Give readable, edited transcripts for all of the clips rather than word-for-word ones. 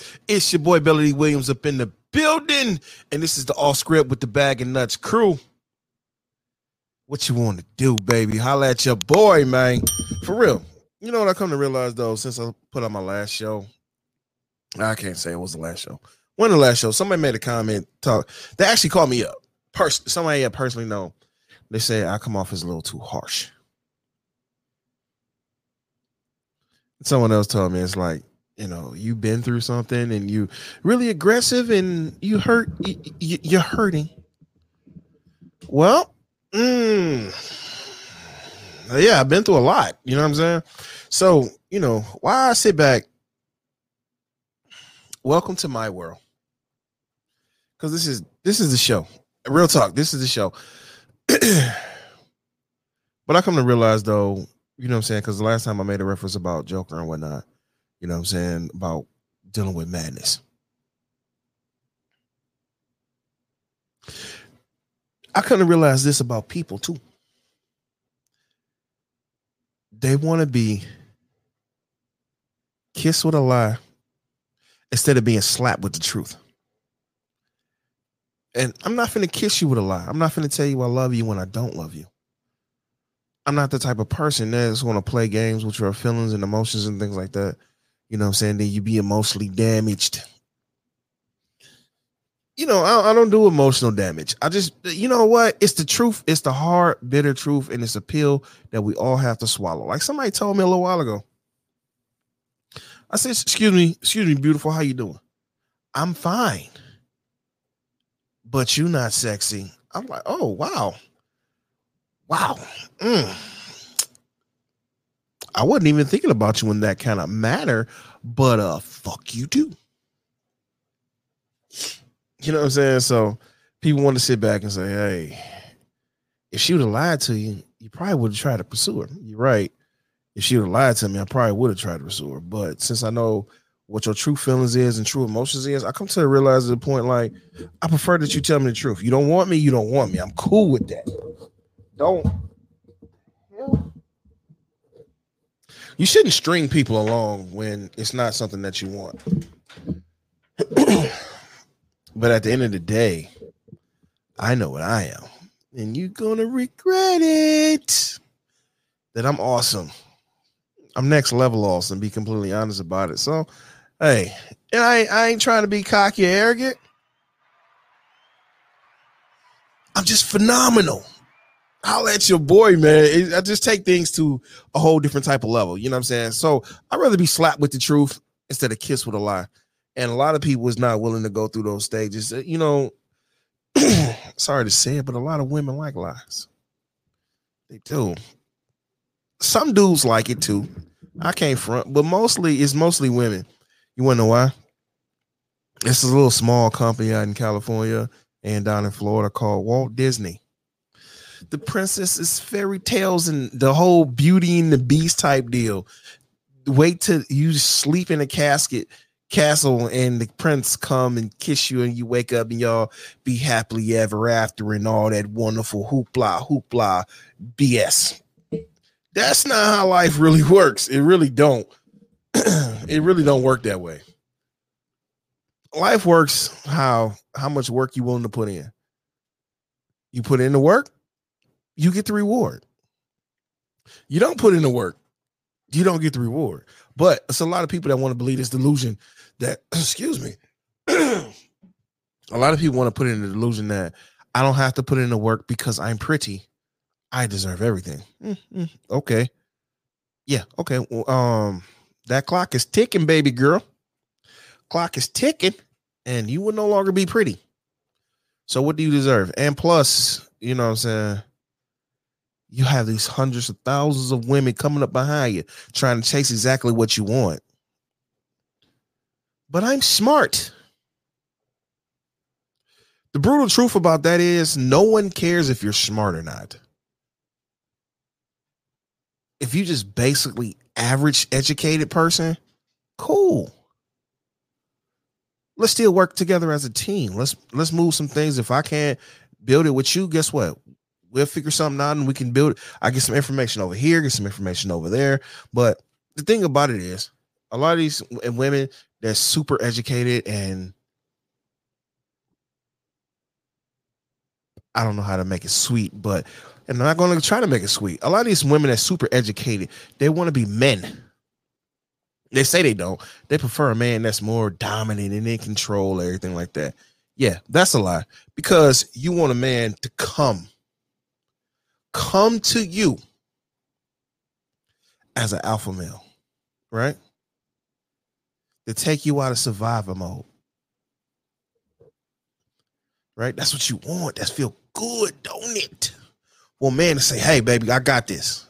It's your boy Billy Williams up in the building, and this is the All Script with the Bag and Nuts crew. What you want to do, baby? Holla at your boy, man. For real. You know what I come to realize, though, since I put on my last show, I can't say it was the last show. One of the last shows, somebody made a comment. They actually called me up. Somebody I personally know. They say I come off as a little too harsh. Someone else told me it's like, you know, you've been through something and you really aggressive and you hurt. You're hurting. Well, yeah, I've been through a lot. You know what I'm saying? So, you know, why I sit back. Welcome to my world. Because this is the show. Real talk. This is the show. But I come to realize, though, you know what I'm saying? Because the last time I made a reference about Joker and whatnot, you know what I'm saying, about dealing with madness. I come to realize this about people, too. They want to be kissed with a lie instead of being slapped with the truth. And I'm not finna kiss you with a lie. I'm not finna tell you I love you when I don't love you. I'm not the type of person that's going to play games with your feelings and emotions and things like that. You know what I'm saying? Then you be emotionally damaged. You know, I don't do emotional damage. I just, you know what? It's the truth. It's the hard, bitter truth. And it's a pill that we all have to swallow. Like somebody told me a little while ago. I said, excuse me, beautiful. How you doing? I'm fine. But you not sexy. I'm like, oh, wow. Wow. I wasn't even thinking about you in that kind of manner, but fuck you too. You know what I'm saying? So people want to sit back and say, hey, if she would have lied to you, you probably would have tried to pursue her. You're right. If she would have lied to me, I probably would have tried to pursue her. But since I know what your true feelings is and true emotions is, I come to realize at the point, like, I prefer that you tell me the truth. You don't want me, you don't want me. I'm cool with that. Don't. You shouldn't string people along when it's not something that you want. But at the end of the day, I know what I am. And you're going to regret it. That I'm awesome. I'm next level awesome, be completely honest about it. So, hey, and I ain't trying to be cocky or arrogant. I'm just phenomenal. I'll let your boy, man. I just take things to a whole different type of level. You know what I'm saying? So I'd rather be slapped with the truth instead of kissed with a lie. And a lot of people is not willing to go through those stages. You know, sorry to say it, but a lot of women like lies. They do. Some dudes like it too. I can't front, but it's mostly women. You want to know why? It's a little small company out in California and down in Florida called Walt Disney. The princess's fairy tales and the whole Beauty and the Beast type deal. Wait till you sleep in a castle and the prince come and kiss you and you wake up and y'all be happily ever after and all that wonderful hoopla BS. That's not how life really works. It really don't. It really don't work that way. Life works how much work you willing to put in. You put in the work, you get the reward. You don't put in the work, you don't get the reward. But it's a lot of people that want to believe this delusion that, excuse me, a lot of people want to put in the delusion that I don't have to put in the work because I'm pretty. I deserve everything. Okay. Yeah. Okay. Well, that clock is ticking, baby girl. Clock is ticking and you will no longer be pretty. So what do you deserve? And plus, you know what I'm saying? You have these hundreds of thousands of women coming up behind you trying to chase exactly what you want. But I'm smart. The brutal truth about that is no one cares if you're smart or not. If you just basically average educated person, cool. Let's still work together as a team. Let's move some things. If I can't build it with you, guess what? We'll figure something out and we can build it. I get some information over here, get some information over there. But the thing about it is, A lot of these women that's super educated, and I don't know how to make it sweet, but and I'm not going to try to make it sweet. A lot of these women that's super educated, they want to be men. They say they don't. They prefer a man that's more dominant and in control, everything like that. Yeah, that's a lie. Because you want a man to come to you as an alpha male, right? To take you out of survivor mode, right? That's what you want. That feel good, don't it? Well, man, to say, hey, baby, I got this.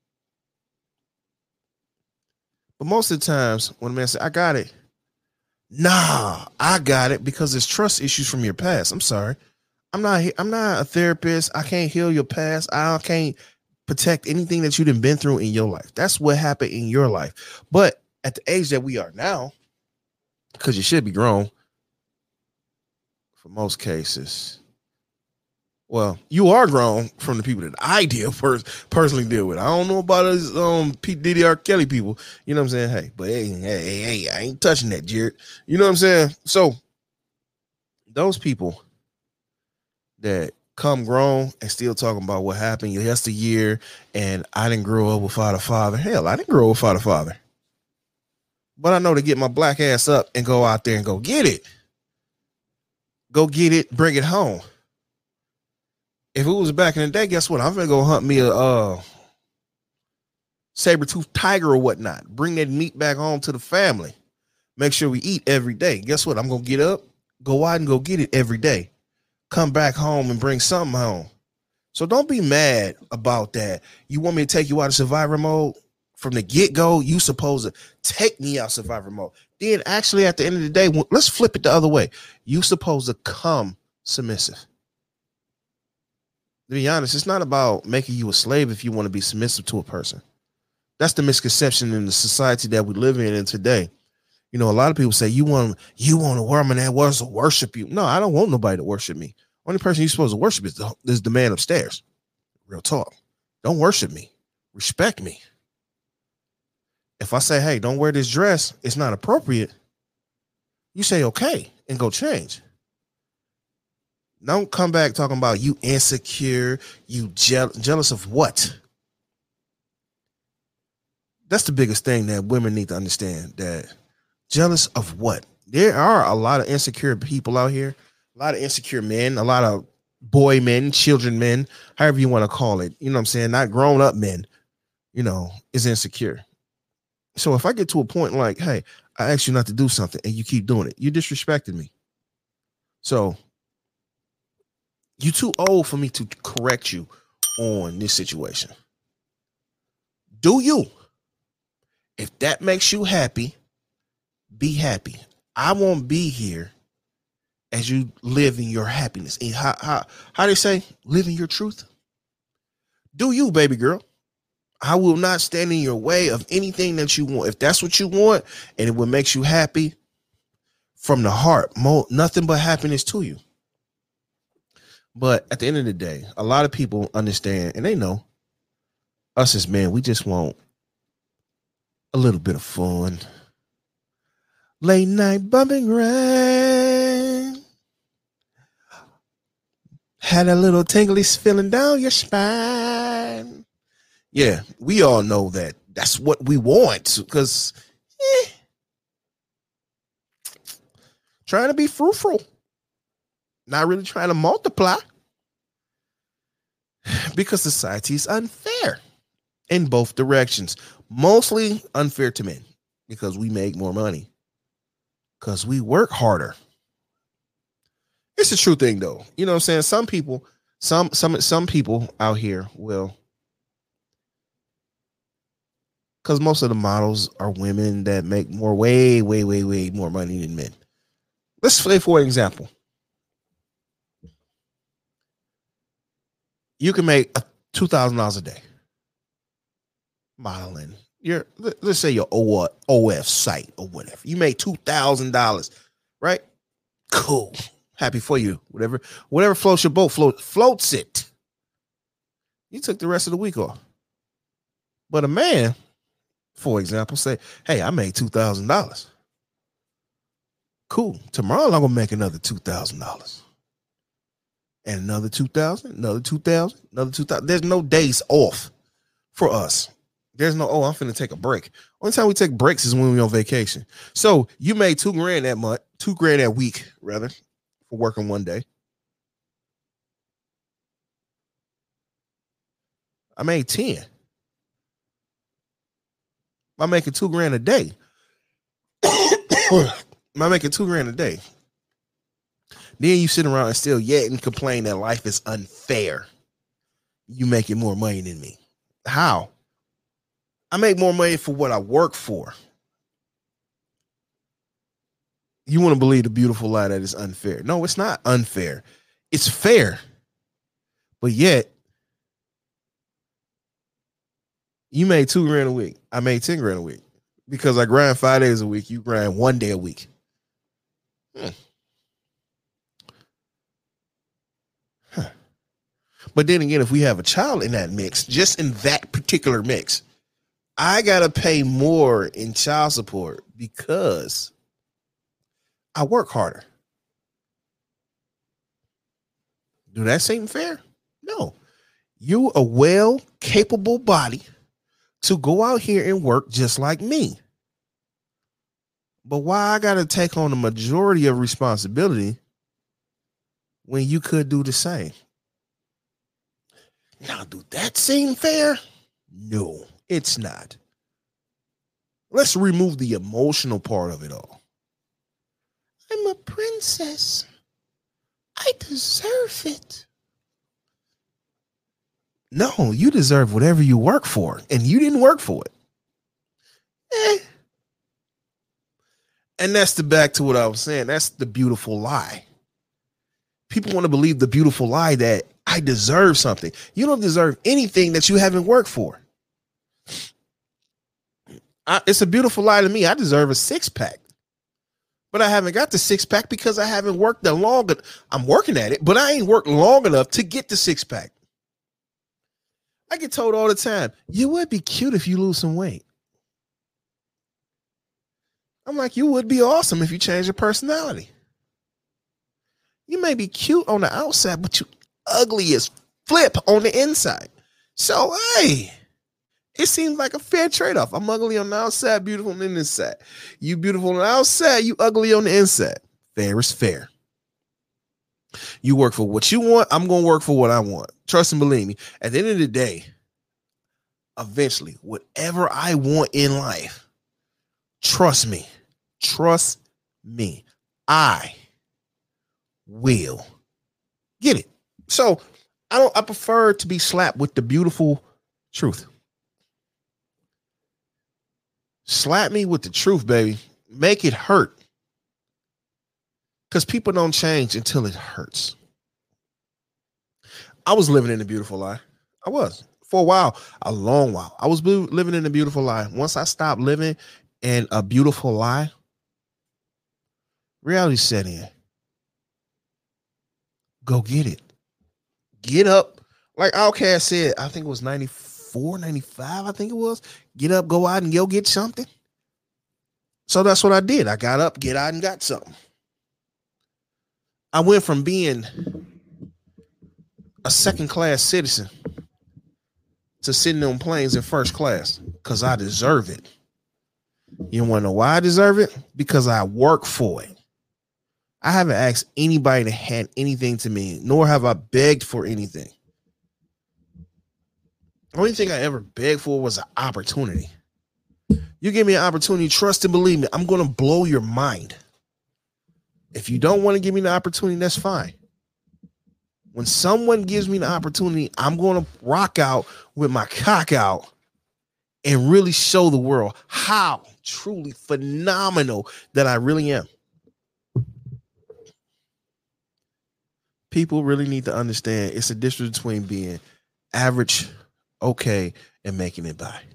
But most of the times when a man say, I got it, nah, I got it because there's trust issues from your past. I'm sorry. I'm not a therapist. I can't heal your past. I can't protect anything that you done been through in your life. That's what happened in your life. But at the age that we are now, because you should be grown for most cases. Well, you are grown from the people that I personally deal with. I don't know about us Pete Diddy R. Kelly people. You know what I'm saying? Hey, but hey, I ain't touching that, Jared. You know what I'm saying? So those people that come grown and still talking about what happened yesteryear and I didn't grow up without a father. Hell, I didn't grow up without a father. But I know to get my black ass up and go out there and go get it. Go get it, bring it home. If it was back in the day, guess what? I'm gonna go hunt me a saber-toothed tiger or whatnot. Bring that meat back home to the family. Make sure we eat every day. Guess what? I'm gonna get up, go out and go get it every day. Come back home and bring something home. So don't be mad about that. You want me to take you out of survivor mode? From the get-go, you supposed to take me out survivor mode. Then actually at the end of the day, let's flip it the other way. You supposed to come submissive. To be honest, it's not about making you a slave if you want to be submissive to a person. That's the misconception in the society that we live in today. You know, a lot of people say you want a woman that wants to worship you. No, I don't want nobody to worship me. Only person you're supposed to worship is the man upstairs. Real talk. Don't worship me. Respect me. If I say, hey, don't wear this dress, it's not appropriate, you say okay and go change. Don't come back talking about you insecure, you jealous of what? That's the biggest thing that women need to understand. That jealous of what? There are a lot of insecure people out here, a lot of insecure men, a lot of boy men, children men, however you want to call it. You know what I'm saying? Not grown up men, is insecure. So if I get to a point like, hey, I asked you not to do something and you keep doing it, you disrespected me. So you're too old for me to correct you on this situation. Do you? If that makes you happy, be happy. I won't be here as you live in your happiness. And how they say, live in your truth? Do you, baby girl? I will not stand in your way of anything that you want. If that's what you want and it will make you happy from the heart, nothing but happiness to you. But at the end of the day, a lot of people understand and they know us as men, we just want a little bit of fun. Late night bumping rain. Had a little tingly feeling down your spine. Yeah, we all know that. That's what we want because trying to be fruitful, not really trying to multiply because society is unfair in both directions. Mostly unfair to men because we make more money because we work harder. It's a true thing though. You know what I'm saying? Some people out here will, because most of the models are women that make way more money than men. Let's say, for example, you can make $2,000 a day modeling. Let's say your OF site or whatever. You make $2,000, right? Cool. Happy for you. Whatever floats your boat, floats it. You took the rest of the week off. But a man, For example, say, hey, I made $2,000. Cool. Tomorrow I'm gonna make another $2,000. And another 2,000, another 2,000, another 2,000. There's no days off for us. There's no, I'm finna take a break. Only time we take breaks is when we're on vacation. So you made $2,000 that month, $2,000 that week, rather, for working one day. I made 10. I'm making $2,000 a day. I'm making $2,000 a day. Then you sit around and still yet and complain that life is unfair. You making more money than me. How? I make more money for what I work for. You want to believe the beautiful lie that it's unfair. No, it's not unfair. It's fair. But yet, you made $2,000 a week. I made $10,000 a week. Because I grind 5 days a week. You grind 1 day a week. But then again, if we have a child in that mix, just in that particular mix, I got to pay more in child support because I work harder. Do that seem fair? No. You a well capable body to go out here and work just like me. But why I got to take on the majority of responsibility when you could do the same? Now, do that seem fair? No, it's not. Let's remove the emotional part of it all. I'm a princess. I deserve it. No, you deserve whatever you work for, and you didn't work for it. And that's back to what I was saying. That's the beautiful lie. People want to believe the beautiful lie that I deserve something. You don't deserve anything that you haven't worked for. It's a beautiful lie to me. I deserve a 6-pack. But I haven't got the 6-pack because I haven't worked the long. I'm working at it, but I ain't worked long enough to get the 6-pack. I get told all the time, you would be cute if you lose some weight. I'm like, you would be awesome if you change your personality. You may be cute on the outside, but you ugly as flip on the inside. So, hey, it seems like a fair trade-off. I'm ugly on the outside, beautiful on the inside. You beautiful on the outside, you ugly on the inside. Fair is fair. You work for what you want. I'm going to work for what I want. Trust and believe me. At the end of the day, eventually, whatever I want in life, trust me, I will get it. So I prefer to be slapped with the beautiful truth. Slap me with the truth, baby. Make it hurt. Because people don't change until it hurts. I was living in a beautiful lie. I was. For a while, a long while. I was living in a beautiful lie. Once I stopped living in a beautiful lie, reality set in. Go get it. Get up. Like Outkast said, I think it was 94, 95, I think it was. Get up, go out and go get something. So that's what I did. I got up, get out and got something. I went from being a second-class citizen to sitting on planes in first class because I deserve it. You want to know why I deserve it? Because I work for it. I haven't asked anybody to hand anything to me, nor have I begged for anything. The only thing I ever begged for was an opportunity. You give me an opportunity, trust and believe me, I'm going to blow your mind. If you don't want to give me the opportunity, that's fine. When someone gives me the opportunity, I'm going to rock out with my cock out and really show the world how truly phenomenal that I really am. People really need to understand it's a difference between being average, okay, and making it by.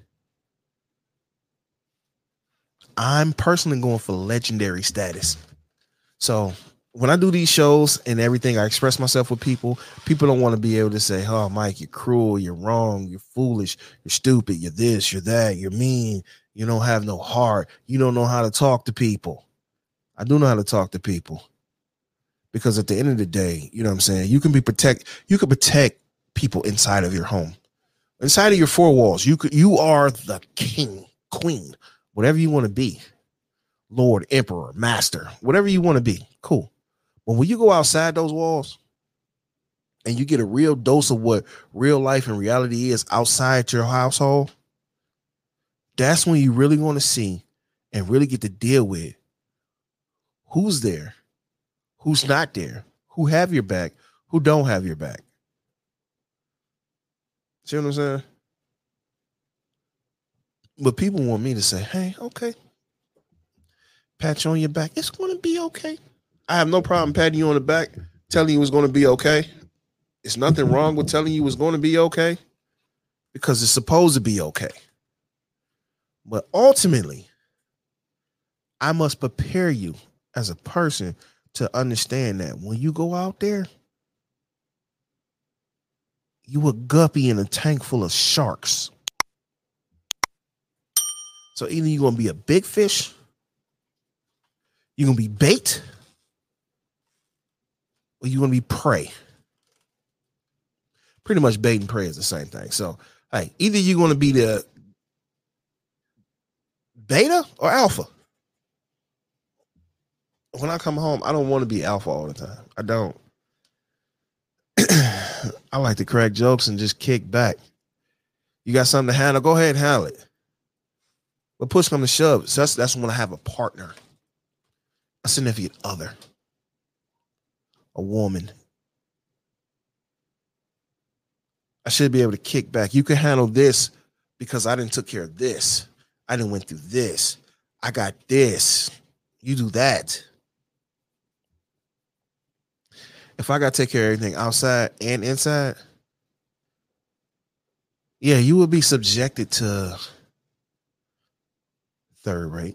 I'm personally going for legendary status. So when I do these shows and everything, I express myself with people. People don't want to be able to say, oh, Mike, you're cruel, you're wrong, you're foolish, you're stupid, you're this, you're that, you're mean. You don't have no heart. You don't know how to talk to people. I do know how to talk to people. Because at the end of the day, you know what I'm saying? You can protect people inside of your home. Inside of your four walls. You are the king, queen, whatever you want to be. Lord, emperor, master, whatever you want to be. Cool. But when you go outside those walls and you get a real dose of what real life and reality is outside your household, that's when you really want to see and really get to deal with who's there, who's not there, who have your back, who don't have your back. See what I'm saying? But people want me to say, hey, okay, pat you on your back. It's going to be okay. I have no problem patting you on the back, telling you it's going to be okay. There's nothing wrong with telling you it's going to be okay because it's supposed to be okay. But ultimately, I must prepare you as a person to understand that when you go out there, you a guppy in a tank full of sharks. So either you're going to be a big fish, you're going to be bait, or you're going to be prey. Pretty much bait and prey is the same thing. So, hey, either you're going to be the beta or alpha. When I come home, I don't want to be alpha all the time. I don't. I like to crack jokes and just kick back. You got something to handle? Go ahead and handle it. But push come to shove. So that's when I have a partner, a significant other, a woman. I should be able to kick back. You can handle this because I didn't took care of this. I didn't went through this. I got this. You do that. If I got to take care of everything outside and inside, yeah, you will be subjected to third rate.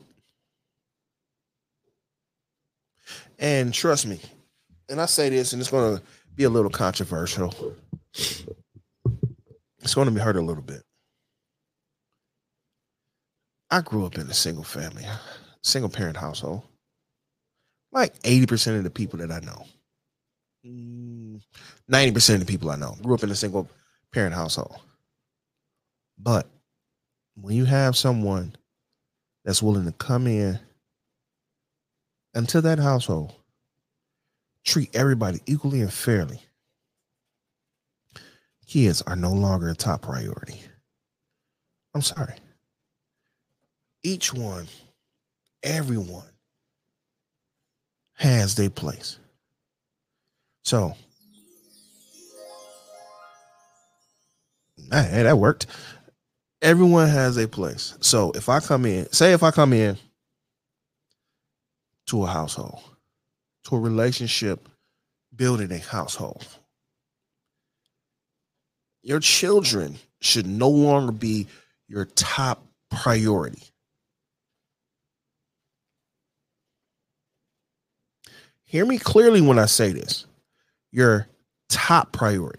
And trust me, and I say this, and it's going to be a little controversial. It's going to be hurt a little bit. I grew up in a single parent household. Like 80% of the people that I know, 90% of the people I know grew up in a single parent household. But when you have someone that's willing to come in into that household, treat everybody equally and fairly, kids are no longer a top priority. I'm sorry. Each one, everyone has their place. So, hey, that worked. Everyone has a place. So if I come in to a household, to a relationship, building a household, your children should no longer be your top priority. Hear me clearly when I say this. Your top priority.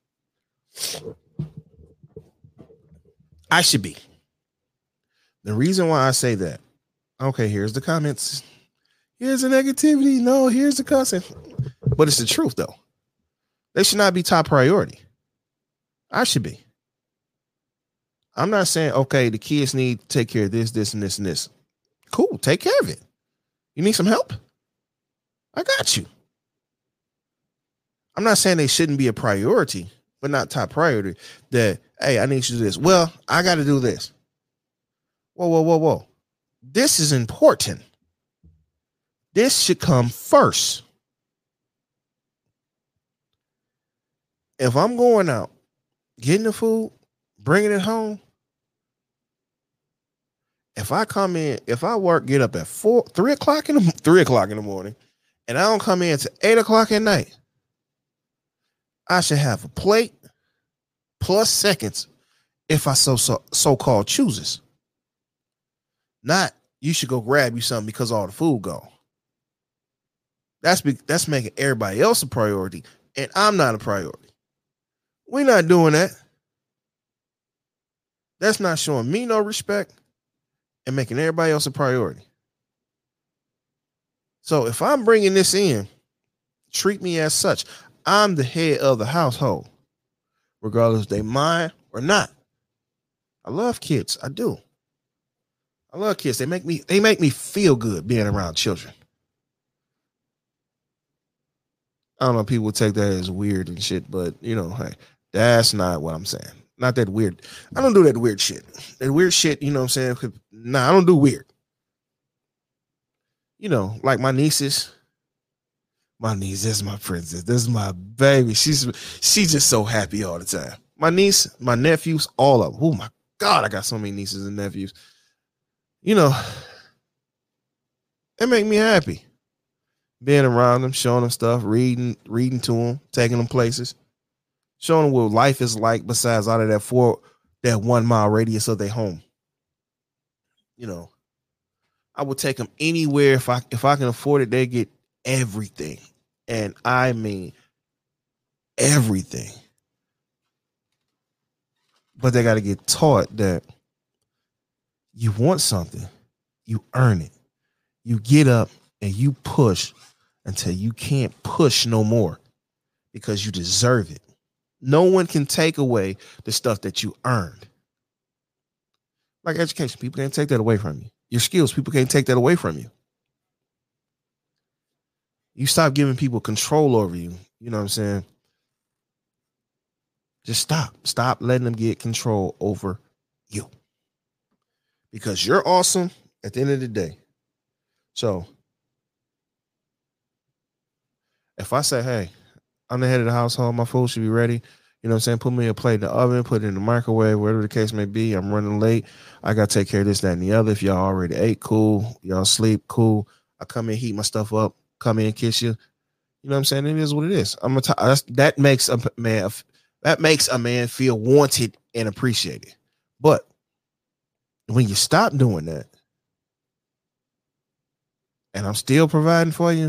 I should be. The reason why I say that, okay, here's the comments. Here's the negativity. No, here's the cussing. But it's the truth, though. They should not be top priority. I should be. I'm not saying, okay, the kids need to take care of this, this, and this, and this. Cool, take care of it. You need some help? I got you. I'm not saying they shouldn't be a priority, but not top priority. That, hey, I need you to do this. Well, I got to do this. Whoa. This is important. This should come first. If I'm going out, getting the food, bringing it home, if I come in, if I get up at 3 o'clock in the morning, and I don't come in to 8 o'clock at night, I should have a plate plus seconds if I so-called chooses. Not you should go grab you something because all the food gone. That's making everybody else a priority, and I'm not a priority. We're not doing that. That's not showing me no respect. and making everybody else a priority. So if I'm bringing this in, treat me as such. I'm the head of the household, regardless if they mine or not. I love kids. I do. I love kids. They make me feel good being around children. I don't know. People would take that as weird and shit, but hey, that's not what I'm saying. Not that weird. I don't do that weird shit. That weird shit, you know what I'm saying? Nah, I don't do weird. Like my nieces. My niece, this is my princess. This is my baby. She's just so happy all the time. My niece, my nephews, all of them. Oh my God, I got so many nieces and nephews. It make me happy. Being around them, showing them stuff, reading to them, taking them places, showing them what life is like besides out of that 1 mile radius of their home. I would take them anywhere if I can afford it. They get everything, and I mean everything. But they got to get taught that you want something, you earn it. You get up and you push until you can't push no more because you deserve it. No one can take away the stuff that you earned. Like education, people can't take that away from you. Your skills, people can't take that away from you. You stop giving people control over you. You know what I'm saying? Just stop. Stop letting them get control over you. Because you're awesome at the end of the day. So if I say, hey, I'm the head of the household, my food should be ready. You know what I'm saying? Put me a plate in the oven, put it in the microwave, whatever the case may be. I'm running late. I got to take care of this, that, and the other. If y'all already ate, cool. Y'all sleep, cool. I come in, heat my stuff up, come in, kiss you. You know what I'm saying? It is what it is. That makes a man feel wanted and appreciated. But when you stop doing that, and I'm still providing for you,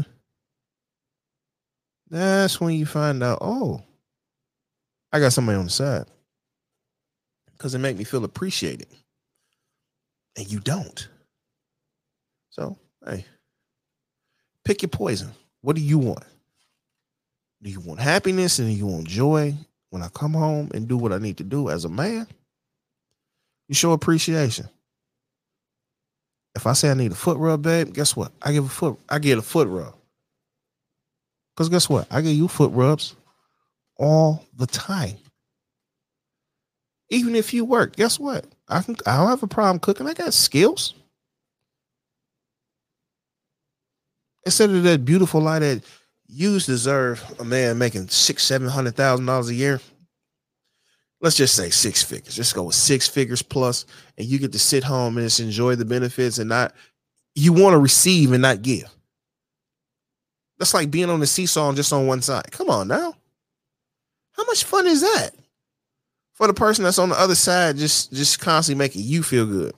that's when you find out, oh, I got somebody on the side. Because it make me feel appreciated. And you don't. So, hey, pick your poison. What do you want? Do you want happiness and do you want joy when I come home and do what I need to do as a man? You show appreciation. If I say I need a foot rub, babe, guess what? I get a foot rub. Because guess what? I give you foot rubs all the time. Even if you work, guess what? I don't have a problem cooking. I got skills. Instead of that beautiful life that you deserve, a man making $600,000-$700,000 a year. Let's just say 6 figures. Just go with 6 figures plus, and you get to sit home and just enjoy the benefits and not. You want to receive and not give. That's like being on the seesaw and just on one side. Come on now. How much fun is that? For the person that's on the other side, just constantly making you feel good.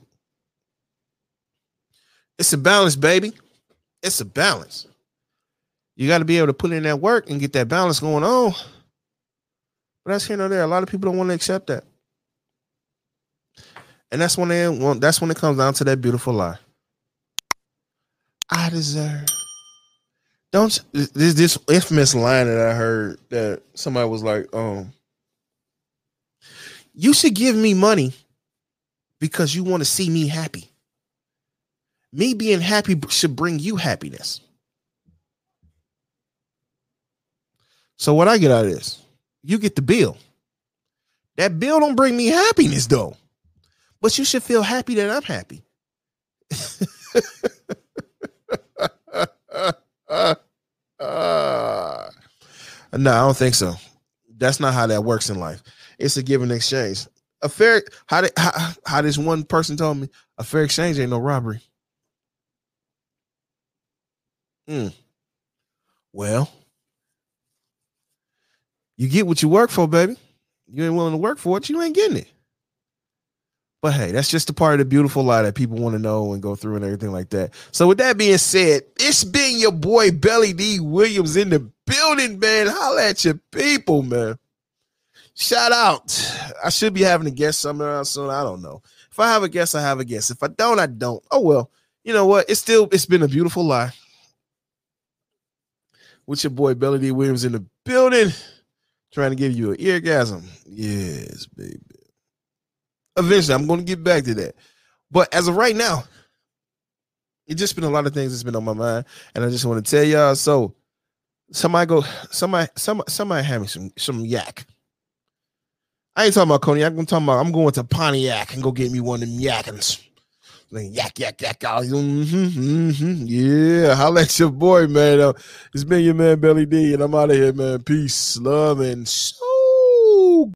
It's a balance, baby. It's a balance. You got to be able to put in that work and get that balance going on. But that's here nor there. A lot of people don't want to accept that. And that's when it comes down to that beautiful lie. I deserve. This infamous line that I heard that somebody was like, you should give me money because you want to see me happy. Me being happy should bring you happiness. So what I get out of this, you get the bill. That bill don't bring me happiness though. But you should feel happy that I'm happy. No, I don't think so. That's not how that works in life. It's a give and exchange. How this one person told me, a fair exchange ain't no robbery. Well, you get what you work for, baby. You ain't willing to work for it, you ain't getting it. But hey, that's just a part of the beautiful lie that people want to know and go through and everything like that. So with that being said, it's been your boy Belly D Williams in the building, man. Holla at your people, man. Shout out. I should be having a guest somewhere else soon. I don't know. If I have a guess, I have a guess. If I don't, I don't. Oh well. You know what? It's been a beautiful lie. With your boy Belly D Williams in the building, trying to give you an eargasm. Yes, baby. Eventually, I'm going to get back to that. But as of right now, it's just been a lot of things that's been on my mind, and I just want to tell y'all. So, somebody have me some yak. I ain't talking about cognac. I'm going to Pontiac and go get me one of them yakins. Like yak. Yeah, holla at your boy, man. It's been your man Belly D, and I'm out of here, man. Peace, love, and so